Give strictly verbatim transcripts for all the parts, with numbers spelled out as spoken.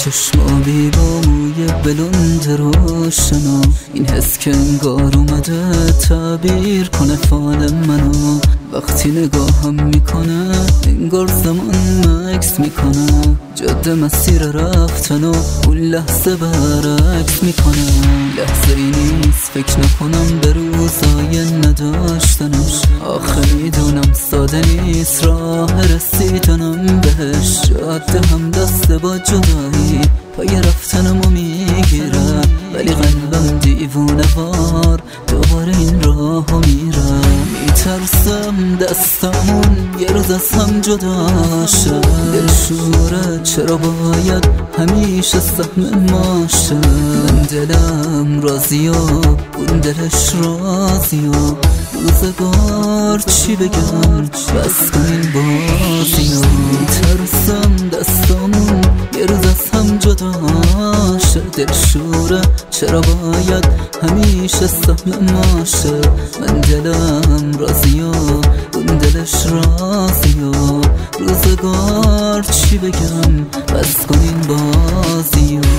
چشمابی با موی بلند روشنا، این حس که انگار اومده تعبیر کنه فال منو. وقتی نگاهم میکنه انگار زمان مکس میکنه، جاده مسیر رفتن و اون لحظه برعکس میکنه. لحظه ای نیست فکر نکنم به روزای نداشتنش، آخه میدونم ساده نیست راه رسیدنم بهش. جاده هم دست با جدایی پای رفتنمو میگیره، ولی قلبم دیوونه وار دوباره این راهو میره. میترسم دستمون یه روز از هم جدا شه، دلشوره چرا باید همیشه سهم ما شه. من دلم راضی و اون دلش راضی و روزگار چی بگم بس کن این بازی و. میترسم دستمون یه روز از هم جدا شه، دلشوره چرا باید همیشه سهم ما شه. من دلم راضی و اون دلش راضی و روزگار چی بگم بس کن این بازی و.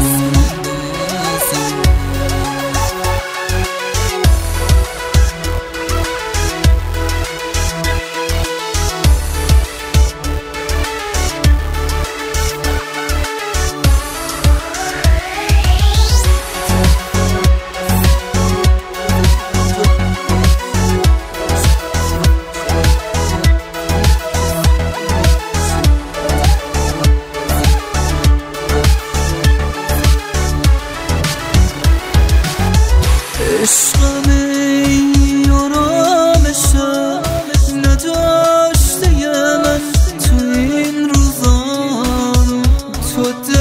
عشقم ای آرامشه نداشته من تو این روزان، تو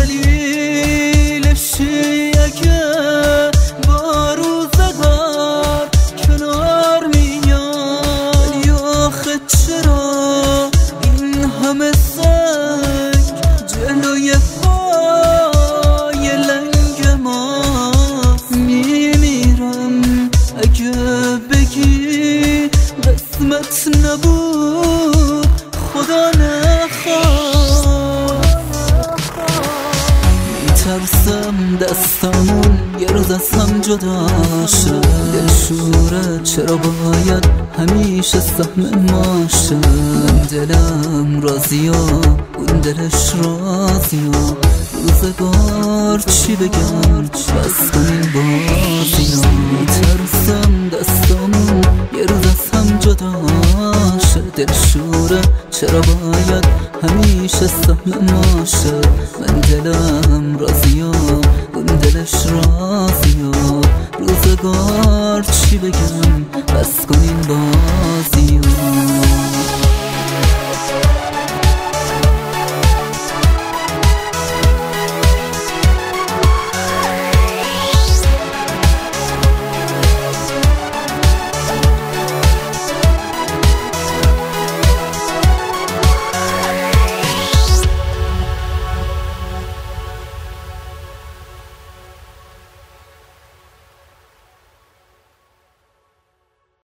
دلیلشی اگه با روزگار کنار میان. ولی آخه چرا این همه سنگ جلوی پای لنگ ما اگه بگی قسمت نبود خدا نخواد. میترسم دستمون یه روز از هم جدا شه، دلشوره چرا باید همیشه سهم ما شه. من دلم راضی و اون دلش راضی و روزگار چی بگم بس کن این بازی و. میترسم دستمون یه روز از هم جدا شه، دلشوره چرا باید همیشه سهم ما شه. من دلم راضی و اون دلش راضی و روزگار چی بگم بس کن این بازی و.